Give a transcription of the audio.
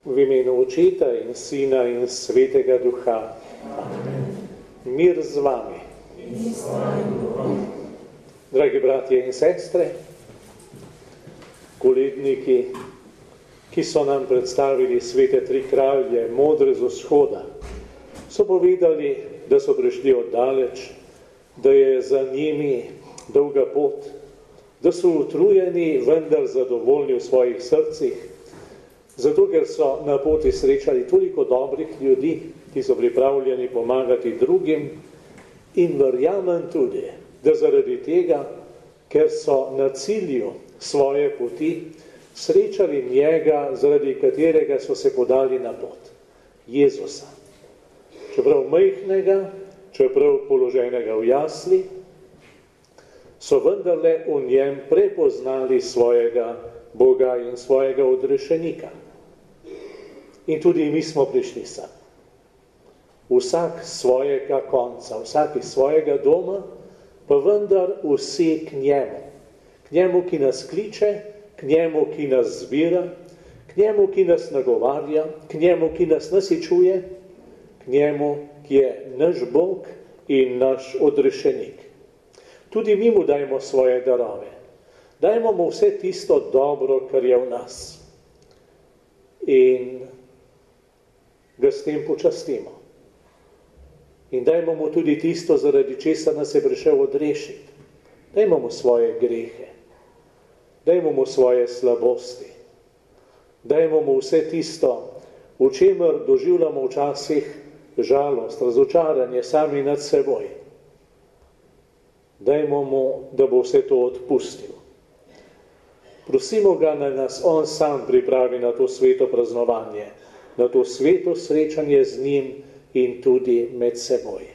V imenu Očeta in Sina in Svetega Duha. Amen. Mir z vami. In s tvojim duhom. Dragi bratje in sestre, koledniki, ki so nam predstavili svete tri kralje, modre z vzhoda, so povedali, da so prišli oddaleč, da je za njimi dolga pot, da so utrujeni, vendar zadovoljni v svojih srcih, zato ker so na poti srečali toliko dobrih ljudi, ki so pripravljeni pomagati drugim, in verjamem tudi, da zaradi tega, ker so na cilju svoje poti srečali njega, zaradi katerega so se podali na pot, Jezusa. Čeprav majhnega, čeprav položenega v jasli, so vendarle v njem prepoznali svojega Boga in svojega odrešenika. In tudi mi smo prišli sem. Vsak svojega konca, vsak iz svojega doma, pa vendar vsi k njemu. K njemu, ki nas kliče, k njemu, ki nas zbira, k njemu, ki nas nagovarja, k njemu, ki nas nasičuje, k njemu, ki je naš Bog in naš odrešenik. Tudi mi mu dajmo svoje darove. Dajmo mu vse tisto dobro, kar je v nas. In ga s tem počastimo. In dajmo mu tudi tisto, zaradi česa nas je prišel odrešiti. Dajmo mu svoje grehe. Dajmo mu svoje slabosti. Dajmo mu vse tisto, v čemer doživljamo včasih žalost, razočaranje sami nad seboj. Dajmo mu, da bo vse to odpustil. Prosimo ga, naj nas on sam pripravi na to sveto praznovanje, na to sveto srečanje z njim in tudi med seboj.